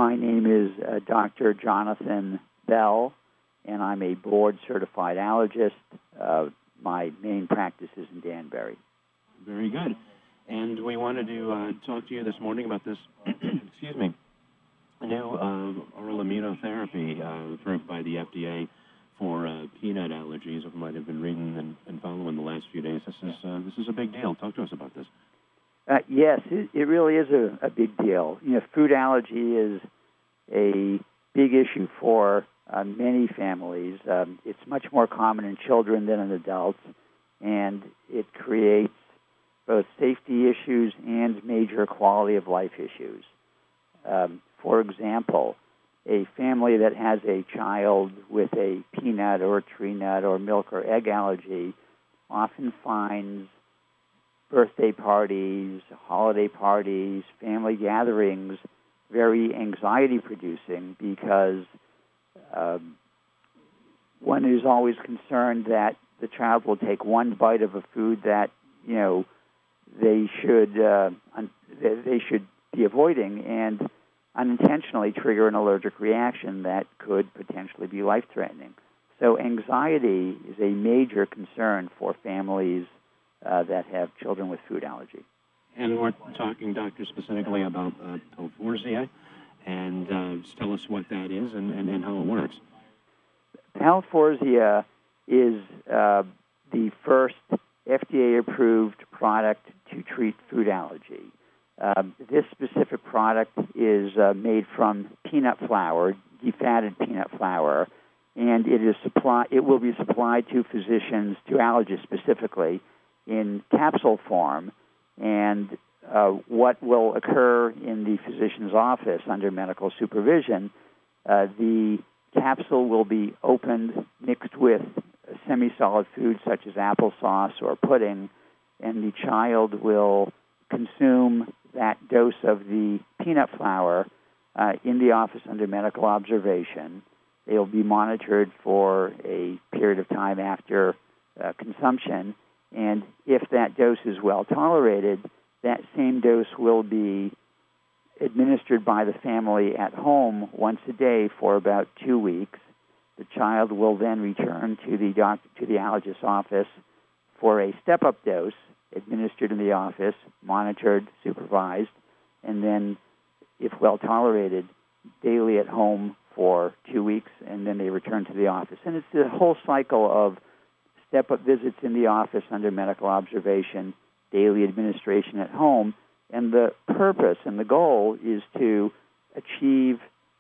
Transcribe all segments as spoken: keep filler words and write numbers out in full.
My name is uh, Doctor Jonathan Bell, and I'm a board-certified allergist. Uh, my main practice is in Danbury. Very good. And we wanted to uh, talk to you this morning about this, excuse me, new uh, oral immunotherapy uh, approved by the F D A for uh, peanut allergies. If you might have been reading and, and following the last few days, this is uh, this is a big deal. Talk to us about this. Uh, yes, it, it really is a, a big deal. You know, food allergy is a big issue for uh, many families. Um, it's much more common in children than in adults, and it creates both safety issues and major quality of life issues. Um, for example, a family that has a child with a peanut or tree nut or milk or egg allergy often finds birthday parties, holiday parties, family gatherings very anxiety-producing because um, one is always concerned that the child will take one bite of a food that, you know, they should uh, un- they should be avoiding and unintentionally trigger an allergic reaction that could potentially be life-threatening. So anxiety is a major concern for families uh, that have children with food allergy. And we're talking, Doctor, specifically about uh, Palforzia, and uh, just tell us what that is and, and, and how it works. Palforzia is uh, the first F D A-approved product to treat food allergy. Um, this specific product is uh, made from peanut flour, defatted peanut flour, and it is supply. It will be supplied to physicians, to allergists specifically, in capsule form. And uh, what will occur in the physician's office under medical supervision, uh, the capsule will be opened, mixed with semi-solid foods such as applesauce or pudding, and the child will consume that dose of the peanut flour uh, in the office under medical observation. They will be monitored for a period of time after uh, consumption, and if that dose is well tolerated, that same dose will be administered by the family at home once a day for about two weeks. The child will then return to the doctor, to the allergist's office for a step-up dose administered in the office, monitored, supervised, and then, if well tolerated, daily at home for two weeks, and then they return to the office. And it's the whole cycle of step-up visits in the office under medical observation, daily administration at home, and the purpose and the goal is to achieve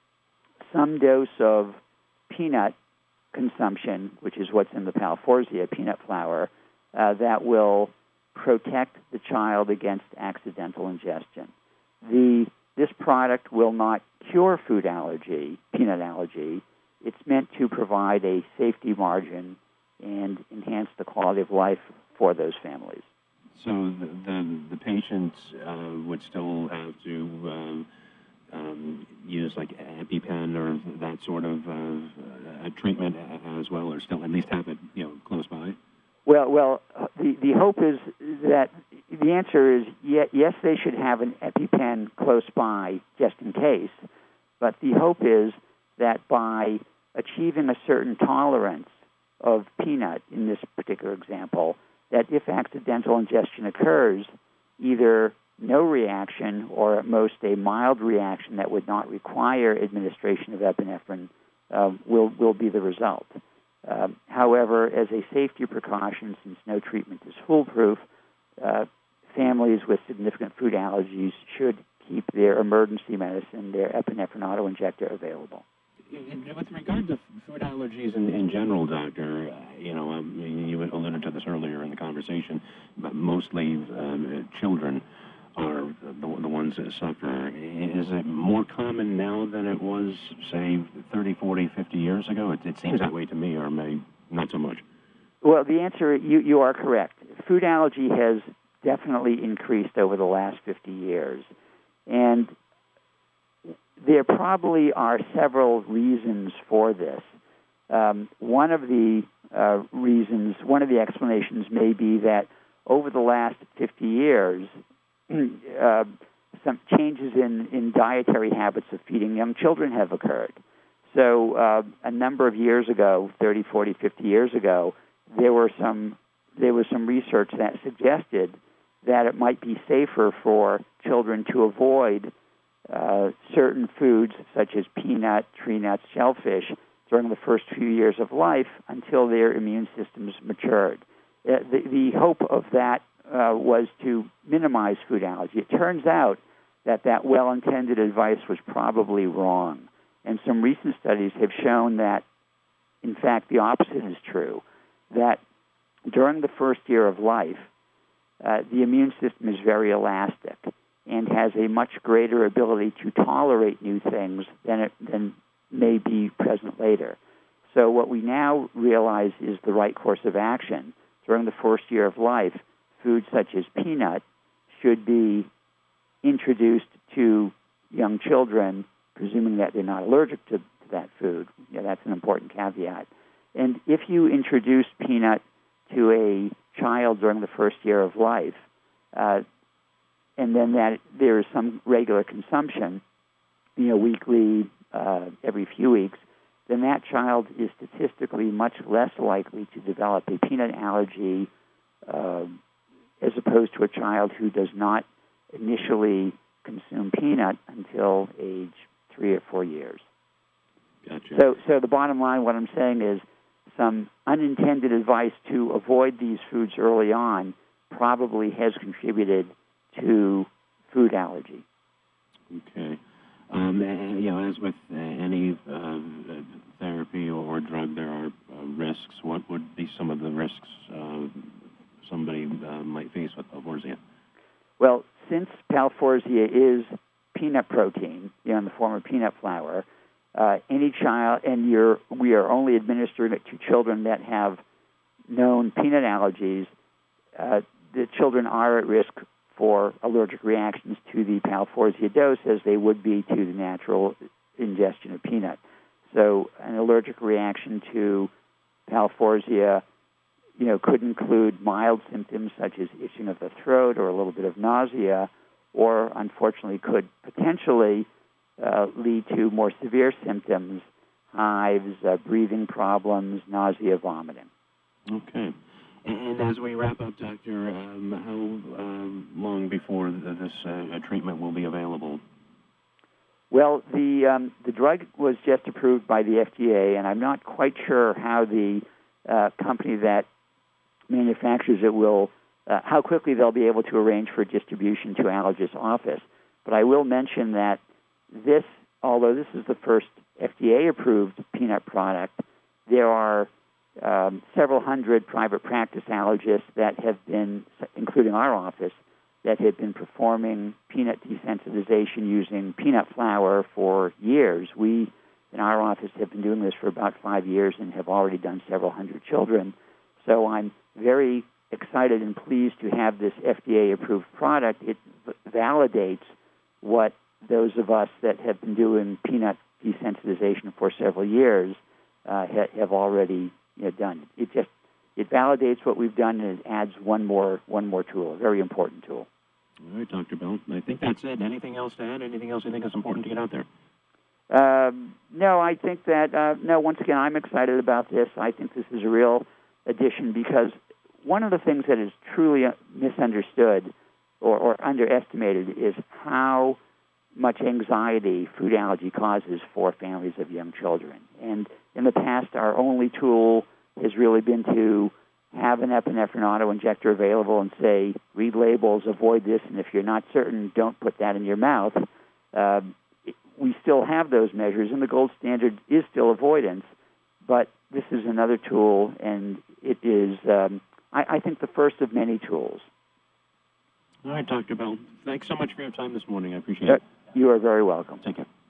some dose of peanut consumption, which is what's in the Palforzia peanut flour, uh, that will protect the child against accidental ingestion. The This product will not cure food allergy, peanut allergy. It's meant to provide a safety margin and enhance the quality of life for those families. So the the, the patients uh, would still have to um, um, use like EpiPen or that sort of uh, a treatment as well, or still at least have it, you know, close by? Well, well, the, the hope is that the answer is ye- yes, they should have an EpiPen close by just in case, but the hope is that by achieving a certain tolerance of peanut in this particular example, that if accidental ingestion occurs, either no reaction or at most a mild reaction that would not require administration of epinephrine uh, will, will be the result. Um, however, as a safety precaution, since no treatment is foolproof, uh, families with significant food allergies should keep their emergency medicine, their epinephrine autoinjector, available. With regard to food allergies in, in general, Doctor, uh, you know, um, you alluded to this earlier in the conversation, but mostly um, children are the, the ones that suffer. Is it more common now than it was, say, thirty, forty, fifty years ago? It, it seems that way to me, or maybe not so much. Well, the answer, you, you are correct. Food allergy has definitely increased over the last fifty years. And there probably are several reasons for this. Um, one of the uh, reasons, one of the explanations may be that over the last fifty years, uh, some changes in, in dietary habits of feeding young children have occurred. So uh, a number of years ago, thirty, forty, fifty years ago, there were some there was some research that suggested that it might be safer for children to avoid uh, certain foods such as peanut, tree nuts, shellfish during the first few years of life until their immune systems matured. Uh, the, the hope of that uh, was to minimize food allergy. It turns out that that well-intended advice was probably wrong. And some recent studies have shown that, in fact, the opposite is true, that during the first year of life, uh, the immune system is very elastic and has a much greater ability to tolerate new things than it than may be present later. So what we now realize is the right course of action. During the first year of life, foods such as peanut should be introduced to young children, presuming that they're not allergic to, to that food. Yeah, that's an important caveat. And if you introduce peanut to a child during the first year of life, uh, and then that there is some regular consumption, you know, weekly, uh, every few weeks, then that child is statistically much less likely to develop a peanut allergy uh, as opposed to a child who does not initially consume peanut until age three or four years. Gotcha. So, so the bottom line, what I'm saying is some unintended advice to avoid these foods early on probably has contributed to food allergy. Okay. Um, and, you know, as with uh, any uh, therapy or drug, there are uh, risks. What would be some of the risks uh, somebody uh, might face with Palforzia? Well, since Palforzia is peanut protein, you know, in the form of peanut flour, uh, any child, and you're, we are only administering it to children that have known peanut allergies, uh, the children are at risk for allergic reactions to the Palforzia dose as they would be to the natural ingestion of peanut. So an allergic reaction to Palforzia, you know, could include mild symptoms such as itching of the throat or a little bit of nausea, or unfortunately could potentially uh, lead to more severe symptoms, hives, uh, breathing problems, nausea, vomiting. Okay. And as we wrap up, Doctor, um, how um, long before this uh, treatment will be available? Well, the um, the drug was just approved by the F D A, and I'm not quite sure how the uh, company that manufactures it will, uh, how quickly they'll be able to arrange for distribution to allergist's office. But I will mention that this, although this is the first F D A-approved peanut product, there are um, several hundred private practice allergists that have been, including our office, that have been performing peanut desensitization using peanut flour for years. We, in our office, have been doing this for about five years and have already done several hundred children. So I'm very excited and pleased to have this F D A-approved product. It v- validates what those of us that have been doing peanut desensitization for several years uh, ha- have already you know, done. It just it validates what we've done, and it adds one more one more tool, a very important tool. All right, Doctor Bell. I think that's it. Anything else to add? Anything else you think is important to get out there? Um, no, I think that, uh, no, once again, I'm excited about this. I think this is a real addition because one of the things that is truly misunderstood or, or underestimated is how much anxiety food allergy causes for families of young children. And in the past, our only tool has really been to have an epinephrine auto-injector available and say, read labels, avoid this, and if you're not certain, don't put that in your mouth. Uh, we still have those measures, and the gold standard is still avoidance, but this is another tool, and it is, um, I, I think, the first of many tools. All right, Doctor Bell. Thanks so much for your time this morning. I appreciate Uh, it. you are very welcome. Take care.